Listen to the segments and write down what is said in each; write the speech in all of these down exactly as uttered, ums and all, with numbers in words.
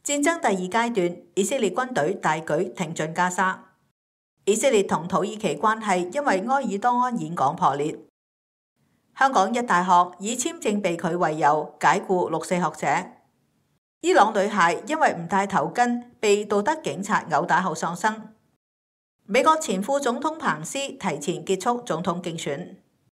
戰爭第二階段，以色列軍隊大舉挺進加沙。以色列同土耳其關係因為埃爾多安演講破裂。香港一大學以簽證被拒為由解僱六四學者。伊朗女孩因為唔戴頭巾被道德警察毆打後喪生。美國前副總統彭斯提前結束總統競選。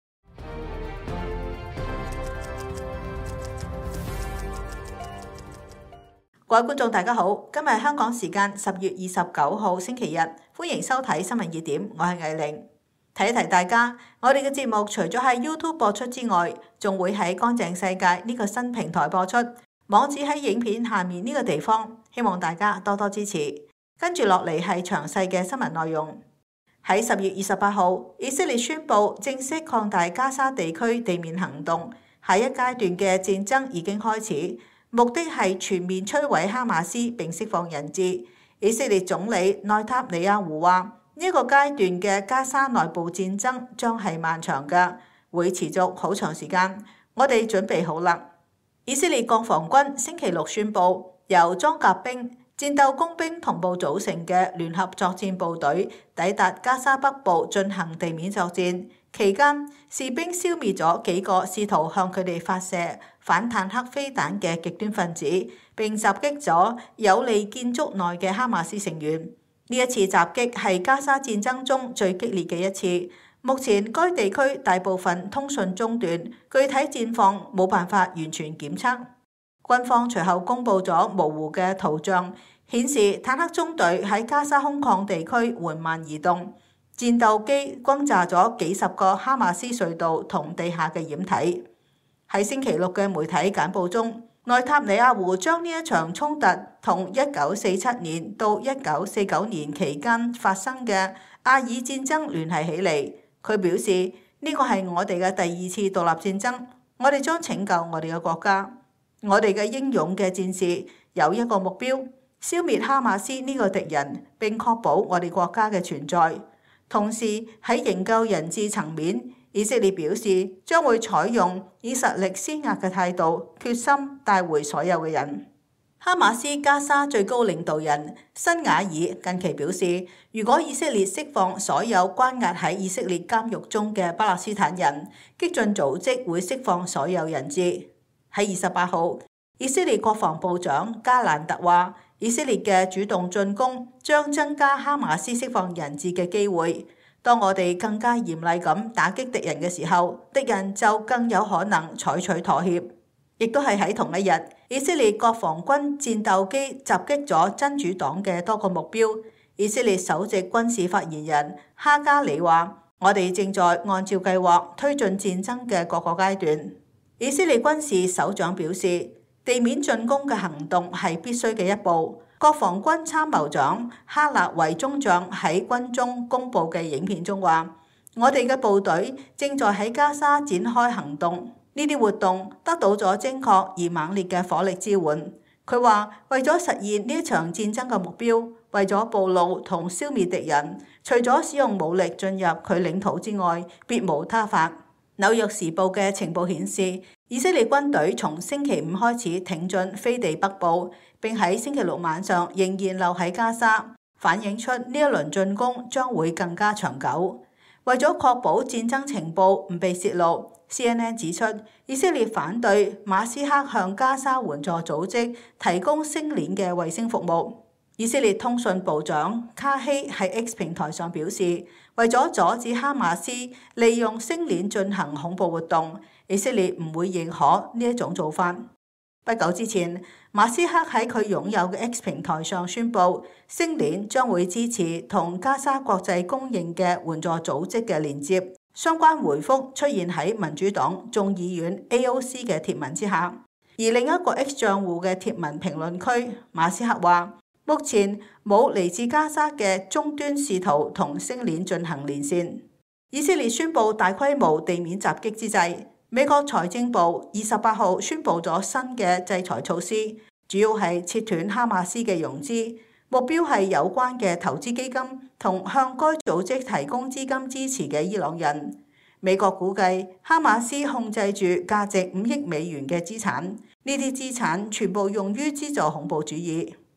各位觀眾大家好，今日係香港時間十月二十九號星期日，歡迎收睇新聞熱點，我係藝玲。提一提大家，我哋嘅節目除咗喺 YouTube 播出之外，仲會喺乾淨世界呢個新平台播出，網址喺影片下面呢個地方，希望大家多多支持。跟住落嚟係詳細嘅新聞內容。喺十月二十八號，以色列宣布正式擴大加沙地區地面行動，下一階段嘅戰爭已經開始。目的係全面摧毀哈馬斯並釋放人質。以色列總理內塔尼亞胡話：呢一個階段嘅加沙內部戰爭將係漫長嘅，會持續好長時間。我哋準備好啦。以色列國防軍星期六宣布，由裝甲兵、戰鬥工兵同步組成嘅聯合作戰部隊抵達加沙北部進行地面作戰。期間，士兵消滅咗幾個試圖向佢哋發射反坦克飛彈嘅極端分子，並襲擊咗有利建築內嘅哈馬斯成員。呢一次襲擊係加沙戰爭中最激烈嘅一次。目前該地區大部分通訊中斷，具體戰況冇辦法完全檢測。軍方隨後公布咗模糊嘅圖像，顯示坦克中隊喺加沙空曠地區緩慢移動。戰鬥機轟炸咗幾十個哈馬斯隧道同地下嘅掩體。喺星期六嘅媒體簡報中，內塔尼亞胡將呢一場衝突同一九四七年到一九四九年期間發生嘅阿爾戰爭聯繫起嚟。佢表示呢個係我哋嘅第二次獨立戰爭，我哋將拯救我哋嘅國家。我哋嘅英勇嘅戰士有一個目標，消滅哈馬斯呢個敵人，並確保我哋國家嘅存在。同時喺營救人質層面，以色列表示將會採用以實力施壓嘅態度，決心帶回所有嘅人。哈馬斯加沙最高領導人辛瓦爾近期表示，如果以色列釋放所有關押喺以色列監獄中嘅巴勒斯坦人，激進組織會釋放所有人質。喺二十八號，以色列國防部長加蘭特話，以色列嘅主動進攻將增加哈馬斯釋放人質嘅機會。當我哋更加嚴厲咁打擊敵人嘅時候，敵人就更有可能採取妥協。亦都係喺同一日，以色列國防軍戰鬥機襲擊咗真主黨嘅多個目標。以色列首席軍事發言人哈加里話：我哋正在按照計劃推進戰爭嘅各個階段。以色列軍事首長表示，地面進攻嘅行動係必須嘅一步。國防軍參謀長哈納維中將喺軍中公佈嘅影片中話：我哋嘅部隊正在喺加沙展開行動，呢啲活動得到咗精確而猛烈嘅火力支援。佢話：為咗實現呢一場戰爭嘅目標，為咗暴露同消滅敵人，除咗使用武力進入佢領土之外，別無他法。紐約時報嘅情報顯示，以色列軍隊從星期五開始挺進飛地北部，並喺星期六晚上仍然留喺加沙，反映出呢一輪進攻將會更加長久。為咗確保戰爭情報唔被泄露， C N N 指出，以色列反對馬斯克向加沙援助組織提供星鏈嘅衛星服務。以色列通訊部長卡希喺 X 平台上表示，為咗阻止哈馬斯利用星鏈進行恐怖活動，以色列唔會認可呢一種做法。不久之前，馬斯克喺佢擁有嘅 X 平台上宣布，星鏈將會支持同加沙國際公認嘅援助組織嘅連接。相關回覆出現喺民主黨眾議院 A O C 嘅貼文之下。而另一個 X 賬戶嘅貼文評論區，馬斯克話：目前冇嚟自加沙嘅終端試圖同星鏈進行連線。以色列宣布大規模地面襲擊之際，美國財政部二十八號宣布咗新嘅制裁措施，主要係切斷哈馬斯嘅融資，目標係有關嘅投資基金同向該組織提供資金支持嘅伊朗人。美國估計哈馬斯控制住價值五億美元嘅資產，呢啲資產全部用於資助恐怖主義。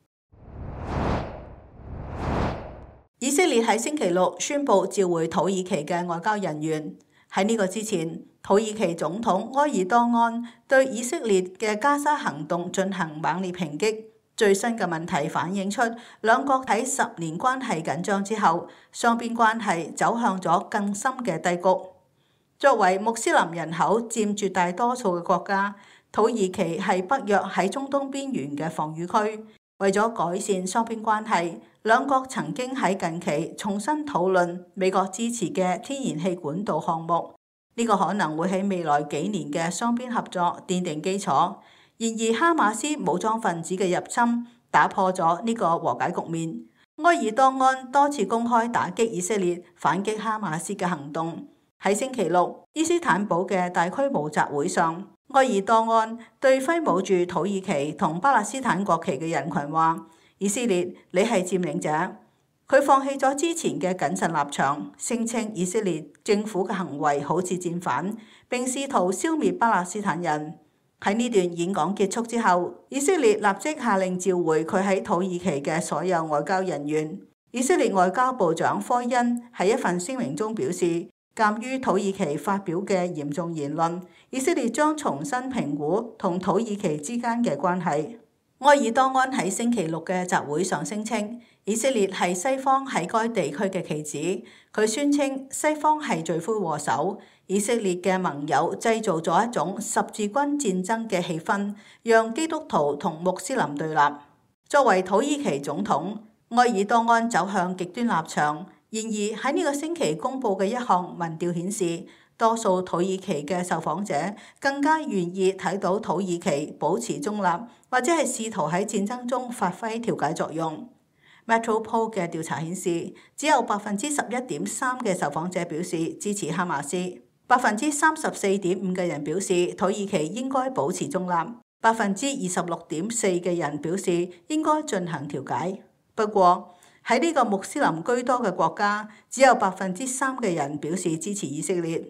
以色列喺星期六宣布召回土耳其嘅外交人員。喺呢個之前，土耳其總統埃爾多安對以色列嘅加沙行動進行猛烈抨擊。最新嘅問題反映出兩國喺十年關係緊張之後，雙邊關係走向咗更深嘅低谷。作為穆斯林人口佔絕大多數嘅國家，土耳其係北約喺中東邊緣嘅防禦區。為咗改善雙邊關係，兩國曾經喺近期重新討論美國支持嘅天然氣管道項目，呢個可能會喺未來幾年嘅雙邊合作奠定基礎。然而，哈馬斯武裝分子嘅入侵打破咗呢個和解局面。埃爾多安多次公開打擊以色列反擊哈馬斯嘅行動。喺星期六，伊斯坦堡嘅大規模集會上，埃爾多安對揮舞住土耳其同巴勒斯坦國旗嘅人群話：以色列，你係佔領者。佢放棄咗之前嘅謹慎立場，聲稱以色列政府嘅行為好似戰犯，並試圖消滅巴勒斯坦人。喺呢段演講結束之後，以色列立即下令召回佢喺土耳其嘅所有外交人員。以色列外交部長科恩喺一份聲明中表示，鑑於土耳其發表嘅嚴重言論，以色列將重新評估同土耳其之間嘅關係。埃爾多安喺星期六嘅集會上聲稱，以色列係西方喺該地區嘅棋子。佢宣稱西方係罪魁禍首，以色列嘅盟友製造咗一種十字軍戰爭嘅氣氛，讓基督徒同穆斯林對立。作為土耳其總統，埃爾多安走向極端立場。然而喺呢個星期公佈嘅一項民調顯示，多數土耳其嘅受訪者更加願意睇到土耳其保持中立，或者係試圖喺戰爭中發揮調解作用。Metropole 嘅調查顯示，只有百分之十一點三嘅受訪者表示支持哈馬斯，百分之三十四點五嘅人表示土耳其應該保持中立，百分之二十六點四嘅人表示應該進行調解。不過，喺呢個穆斯林居多嘅國家，只有百分之三嘅人表示支持以色列。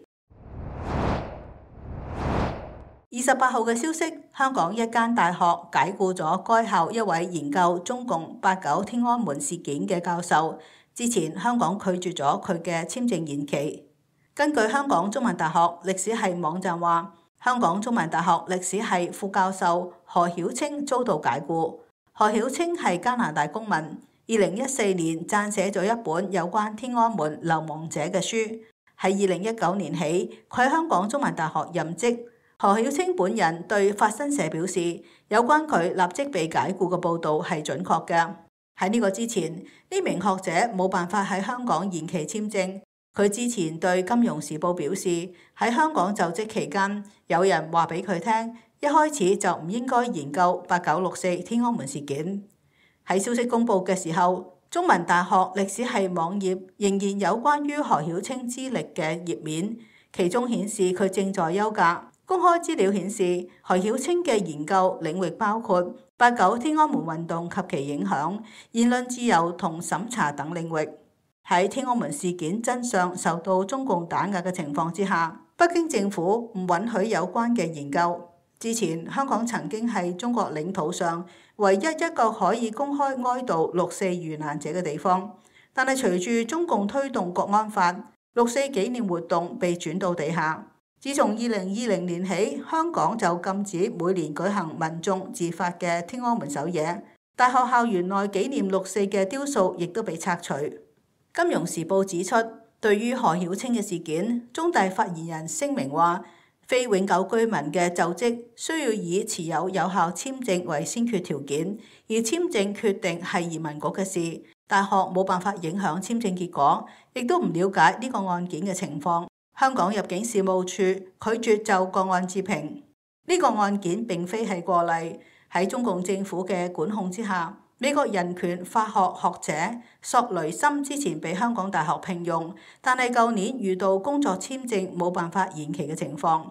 二十八號嘅消息，香港一間大學解僱咗該校一位研究中共八九天安門事件嘅教授。之前香港拒絕咗佢嘅簽證延期。根據香港中文大學歷史系網站話，香港中文大學歷史系副教授何曉清遭到解僱。何曉清係加拿大公民。二零一四年撰寫咗一本有關天安門流亡者嘅書。喺二零一九年起，佢喺香港中文大學任職。何曉清本人對法新社表示，有關佢立即被解僱嘅報導係準確嘅。喺呢個之前，呢名學者冇辦法喺香港延期簽證。佢之前對《金融時報》表示，喺香港就職期間，有人話俾佢聽，一開始就唔應該研究八九六四天安門事件。喺消息公佈嘅時候，中文大學歷史系網頁仍然有關於何曉清資歷嘅頁面，其中顯示佢正在休假。公開資料顯示，何曉清嘅研究領域包括八九天安門運動及其影響、言論自由同審查等領域。喺天安門事件真相受到中共打壓嘅情況之下，北京政府唔允許有關嘅研究。之前香港曾經係中國領土上唯一一個可以公開哀悼六四遇難者嘅地方，但係隨住中共推動國安法，六四紀念活動被轉到地下。自從二零二零年起，香港就禁止每年舉行民眾自發嘅天安門守夜，大學校園內紀念六四嘅雕塑亦都被拆除。金融時報指出，對於何曉清嘅事件，中大發言人聲明話，非永久居民嘅就職需要以持有有效簽證為先決條件，而簽證決定係移民局嘅事，大學冇辦法影響簽證結果，亦都唔了解呢個案件嘅情況。香港入境事務處拒絕就個案置評。呢個案件並非係個例，喺中共政府嘅管控之下，美國人權法學學者索雷森之前被香港大學聘用，但係舊年遇到工作簽證冇辦法延期嘅情況。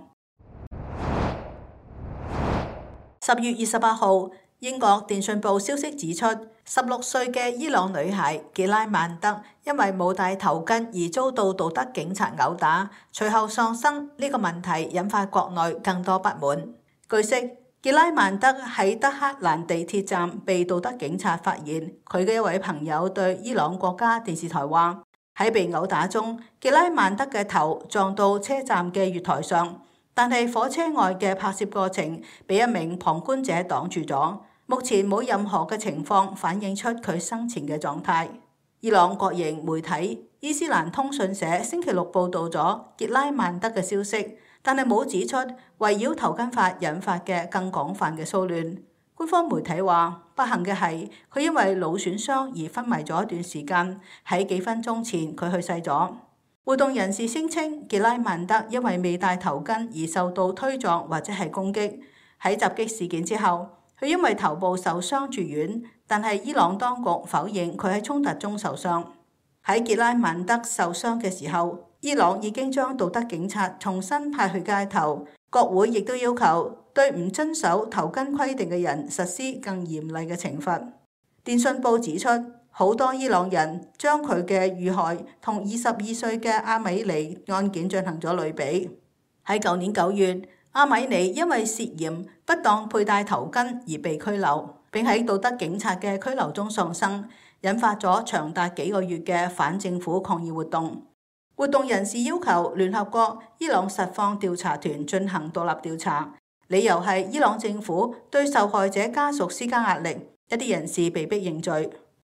十月二十八號，英國電訊報消息指出，十六歲嘅伊朗女孩傑拉曼德因為冇戴頭巾而遭到道德警察毆打，隨後喪生。呢個問題引發國內更多不滿。據悉， 傑拉曼德喺德黑蘭地鐵站被道德警察發現，佢嘅一位朋友對伊朗國家電視台話：喺被毆打中，傑拉曼德嘅頭撞到車站嘅月台上，但係火車外嘅拍攝過程被一名旁觀者擋住咗。目前冇任何嘅情況反映出佢生前嘅狀態。伊朗國營媒體伊斯蘭通訊社星期六報導咗傑拉曼德嘅消息，但係冇指出圍繞頭巾法引發嘅更廣泛嘅騷亂。官方媒體話，不幸嘅係佢因為腦損傷而昏迷咗一段時間，喺幾分鐘前佢去世咗。活動人士聲稱傑拉曼德因為未戴頭巾而受到推撞或者係攻擊。喺襲擊事件之後，佢因為頭部受傷住院，但係伊朗當局否認佢喺衝突中受傷。喺傑拉曼德受傷嘅時候，伊朗已經將道德警察重新派去街頭，國會亦都要求對唔遵守頭巾規定嘅人實施更嚴厲嘅懲罰。電訊報指出，好多伊朗人將佢嘅遇害同二十二歲嘅阿米尼案件進行咗類比。喺舊年九月，阿米尼因為涉嫌不當佩戴頭巾而被拘留，並喺道德警察嘅拘留中喪生，引發咗長達幾個月嘅反政府抗議活動。活動人士要求聯合國伊朗實況調查團進行獨立調查，理由係伊朗政府對受害者家屬施加壓力，一啲人士被迫認罪。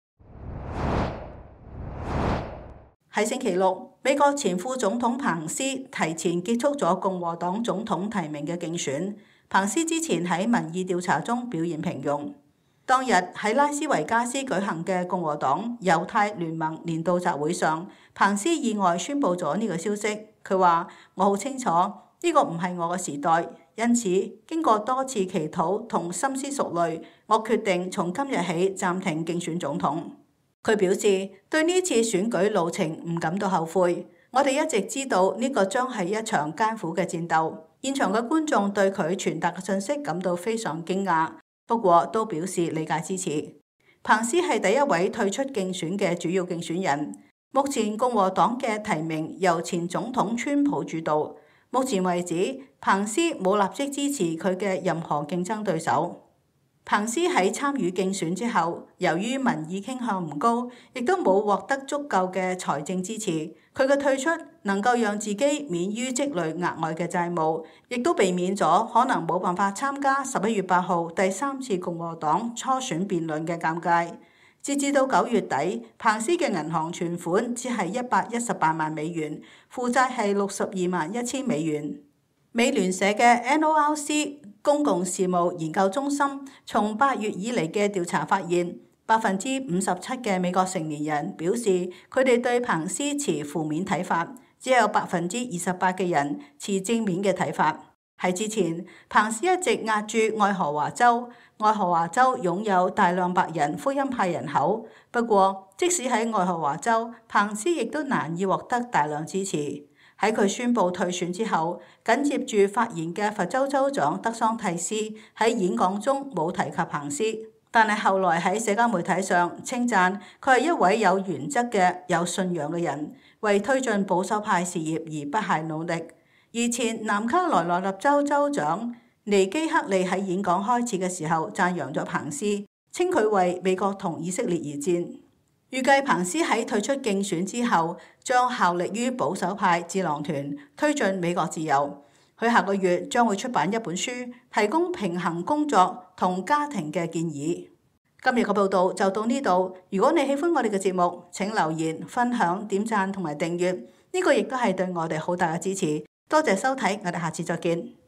喺星期六，美國前副總統彭斯提前結束咗共和黨總統提名嘅競選。彭斯之前喺民意調查中表現平庸。當日喺拉斯維加斯舉行嘅共和黨猶太聯盟年度集會上，彭斯意外宣布咗呢個消息。佢話：我好清楚呢個唔係我嘅時代，因此經過多次祈禱同深思熟慮，我決定從今日起暫停競選總統。佢表示對呢次選舉路程唔感到後悔。我哋一直知道呢個將係一場艱苦嘅戰鬥。現場嘅觀眾對佢傳達嘅信息感到非常驚訝。不過都表示理解支持。彭斯係第一位退出競選嘅主要競選人。目前共和黨嘅提名由前總統川普主導。目前為止，彭斯冇立即支持佢嘅任何競爭對手。彭斯喺參與競選之後，由於民意傾向唔高，亦都冇獲得足夠嘅財政支持，佢嘅退出能夠讓自己免於積累額外嘅債務，亦都避免咗可能冇辦法參加十一月八號第三次共和黨初選辯論嘅尷尬。截至到九月底，彭斯嘅銀行存款只係一百一十八萬美元，負債係六十二萬一千美元。美聯社嘅 N O R C 公共事務研究中心從八月以嚟嘅調查發現，百分之五十七嘅美國成年人表示佢哋對彭斯持負面睇法，只有百分之二十八嘅人持正面嘅睇法。喺之前，彭斯一直壓住愛荷華州，愛荷華州擁有大量白人福音派人口。不過，即使喺愛荷華州，彭斯亦都難以獲得大量支持。喺佢宣布退選之後，緊接住發言嘅佛州州長德桑蒂斯喺演講中冇提及彭斯，但係後來喺社交媒體上稱讚佢係一位有原則嘅、有信仰嘅人，為推進保守派事業而不懈努力。而前南卡羅來納州州長尼基克利喺演講開始嘅時候讚揚咗彭斯，稱佢為美國同以色列而戰。預計彭斯喺退出競選之後，將效力於保守派智囊團，推進美國自由。佢下個月將會出版一本書，提供平衡工作同家庭嘅建議。今日嘅報道就到呢度。如果你喜歡我哋嘅節目，請留言、分享、點讚同埋訂閱，呢個亦都係對我哋好大嘅支持。多謝收睇，我哋下次再見。